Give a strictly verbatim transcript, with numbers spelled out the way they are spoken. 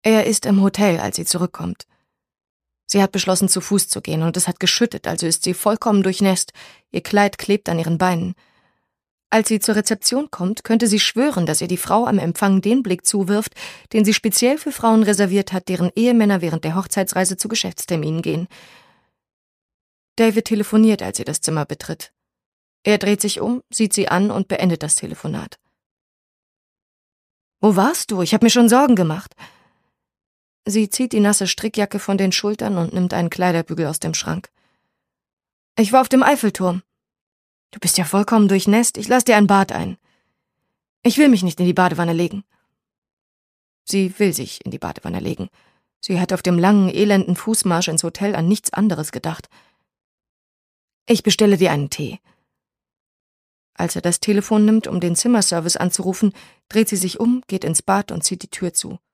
Er ist im Hotel, als sie zurückkommt. Sie hat beschlossen, zu Fuß zu gehen, und es hat geschüttet, also ist sie vollkommen durchnässt. Ihr Kleid klebt an ihren Beinen. Als sie zur Rezeption kommt, könnte sie schwören, dass ihr die Frau am Empfang den Blick zuwirft, den sie speziell für Frauen reserviert hat, deren Ehemänner während der Hochzeitsreise zu Geschäftsterminen gehen. David telefoniert, als sie das Zimmer betritt. Er dreht sich um, sieht sie an und beendet das Telefonat. »Wo warst du? Ich habe mir schon Sorgen gemacht.« Sie zieht die nasse Strickjacke von den Schultern und nimmt einen Kleiderbügel aus dem Schrank. »Ich war auf dem Eiffelturm.« »Du bist ja vollkommen durchnässt. Ich lass dir ein Bad ein.« »Ich will mich nicht in die Badewanne legen.« Sie will sich in die Badewanne legen. Sie hat auf dem langen, elenden Fußmarsch ins Hotel an nichts anderes gedacht. »Ich bestelle dir einen Tee.« Als er das Telefon nimmt, um den Zimmerservice anzurufen, dreht sie sich um, geht ins Bad und zieht die Tür zu.